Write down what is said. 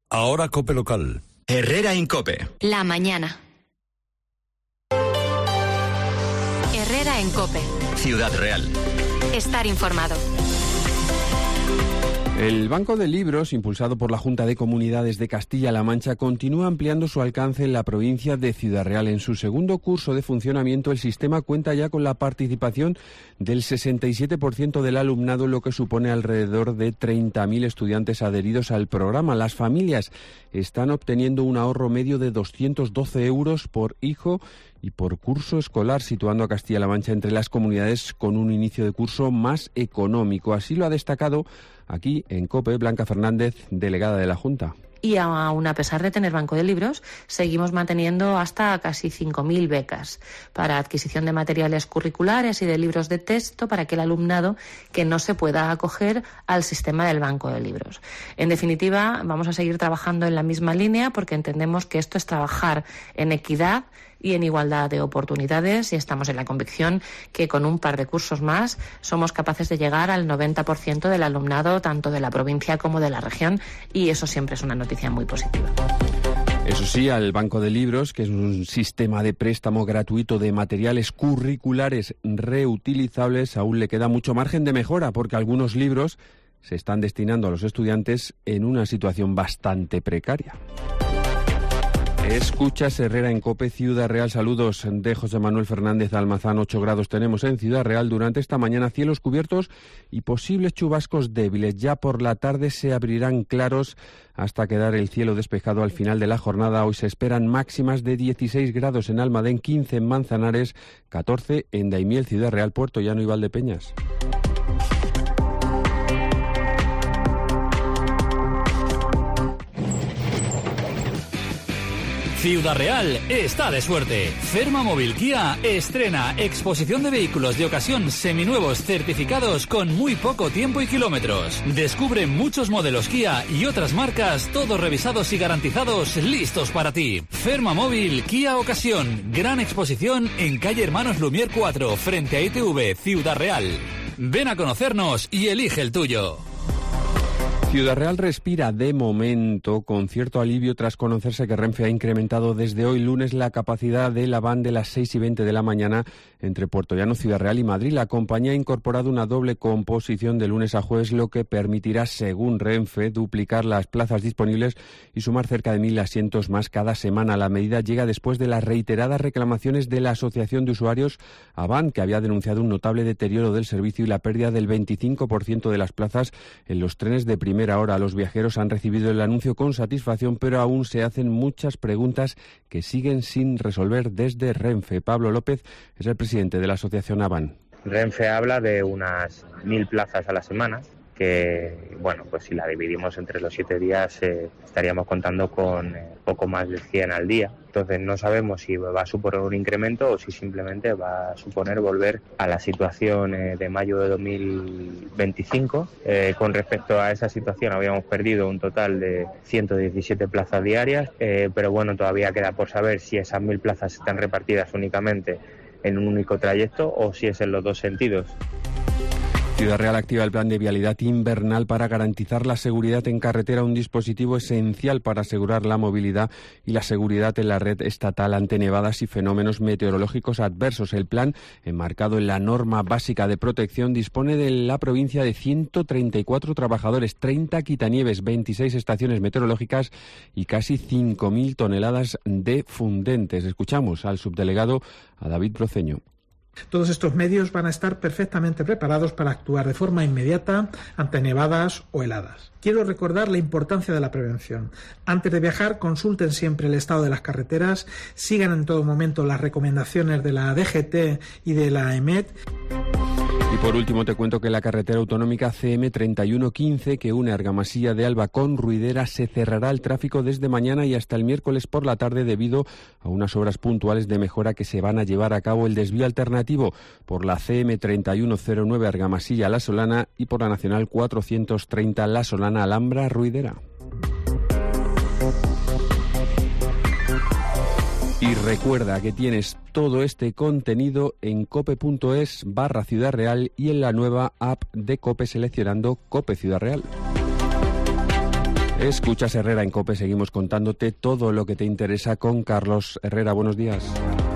Ahora COPE local. Herrera en COPE. La mañana. Herrera en COPE. Ciudad Real. Estar informado. El Banco de Libros, impulsado por la Junta de Comunidades de Castilla-La Mancha, continúa ampliando su alcance en la provincia de Ciudad Real. En su segundo curso de funcionamiento, el sistema cuenta ya con la participación del 67% del alumnado, lo que supone alrededor de 30.000 estudiantes adheridos al programa. Las familias están obteniendo un ahorro medio de 212 euros por hijo y por curso escolar, situando a Castilla-La Mancha entre las comunidades con un inicio de curso más económico. Así lo ha destacado aquí en COPE Blanca Fernández, delegada de la Junta. Y aún a pesar de tener Banco de Libros, seguimos manteniendo hasta casi 5.000 becas para adquisición de materiales curriculares y de libros de texto para aquel alumnado que no se pueda acoger al sistema del Banco de Libros. En definitiva, vamos a seguir trabajando en la misma línea porque entendemos que esto es trabajar en equidad y en igualdad de oportunidades, y estamos en la convicción que con un par de cursos más somos capaces de llegar al 90% del alumnado, tanto de la provincia como de la región, y eso siempre es una noticia muy positiva. Eso sí, al Banco de Libros, que es un sistema de préstamo gratuito de materiales curriculares reutilizables, aún le queda mucho margen de mejora, porque algunos libros se están destinando a los estudiantes en una situación bastante precaria. Escuchas Herrera en COPE, Ciudad Real. Saludos de José Manuel Fernández Almazán. 8 grados tenemos en Ciudad Real. Durante esta mañana cielos cubiertos y posibles chubascos débiles. Ya por la tarde se abrirán claros hasta quedar el cielo despejado al final de la jornada. Hoy se esperan máximas de 16 grados en Almadén, 15 en Manzanares, 14 en Daimiel, Ciudad Real, Puerto Llano y Valdepeñas. Ciudad Real está de suerte. Fermamóvil Kia estrena exposición de vehículos de ocasión seminuevos certificados con muy poco tiempo y kilómetros. Descubre muchos modelos Kia y otras marcas, todos revisados y garantizados, listos para ti. Fermamóvil Kia Ocasión. Gran exposición en calle Hermanos Lumière 4, frente a ITV, Ciudad Real. Ven a conocernos y elige el tuyo. Ciudad Real respira de momento con cierto alivio tras conocerse que Renfe ha incrementado desde hoy lunes la capacidad de la van de las 6:20 de la mañana entre Puerto Llano, Ciudad Real y Madrid. La compañía ha incorporado una doble composición de lunes a jueves, lo que permitirá, según Renfe, duplicar las plazas disponibles y sumar cerca de 1.000 asientos más cada semana. La medida llega después de las reiteradas reclamaciones de la Asociación de Usuarios AVAN, que había denunciado un notable deterioro del servicio y la pérdida del 25% de las plazas en los trenes de primera hora. Los viajeros han recibido el anuncio con satisfacción, pero aún se hacen muchas preguntas que siguen sin resolver desde Renfe. Pablo López es el presidente de la asociación AVAN. Renfe habla de unas 1.000 plazas a la semana, que, bueno, pues si la dividimos entre los 7 días estaríamos contando con poco más de 100 al día. Entonces no sabemos si va a suponer un incremento o si simplemente va a suponer volver a la situación de mayo de 2025. Con respecto a esa situación habíamos perdido un total de 117 plazas diarias, pero bueno, todavía queda por saber si esas 1.000 plazas están repartidas únicamente en un único trayecto o si es en los dos sentidos. Ciudad Real activa el plan de vialidad invernal para garantizar la seguridad en carretera, un dispositivo esencial para asegurar la movilidad y la seguridad en la red estatal ante nevadas y fenómenos meteorológicos adversos. El plan, enmarcado en la norma básica de protección, dispone de la provincia de 134 trabajadores, 30 quitanieves, 26 estaciones meteorológicas y casi 5.000 toneladas de fundentes. Escuchamos al subdelegado, a David Broceño. Todos estos medios van a estar perfectamente preparados para actuar de forma inmediata ante nevadas o heladas. Quiero recordar la importancia de la prevención. Antes de viajar, consulten siempre el estado de las carreteras, sigan en todo momento las recomendaciones de la DGT y de la EMET. Y por último te cuento que la carretera autonómica CM3115 que une Argamasilla de Alba con Ruidera se cerrará al tráfico desde mañana y hasta el miércoles por la tarde debido a unas obras puntuales de mejora que se van a llevar a cabo. El desvío alternativo por la CM3109 Argamasilla La Solana y por la Nacional 430 La Solana Alhambra Ruidera. Y recuerda que tienes todo este contenido en cope.es/Ciudad Real y en la nueva app de COPE seleccionando COPE Ciudad Real. Escuchas Herrera en COPE, seguimos contándote todo lo que te interesa con Carlos Herrera. Buenos días.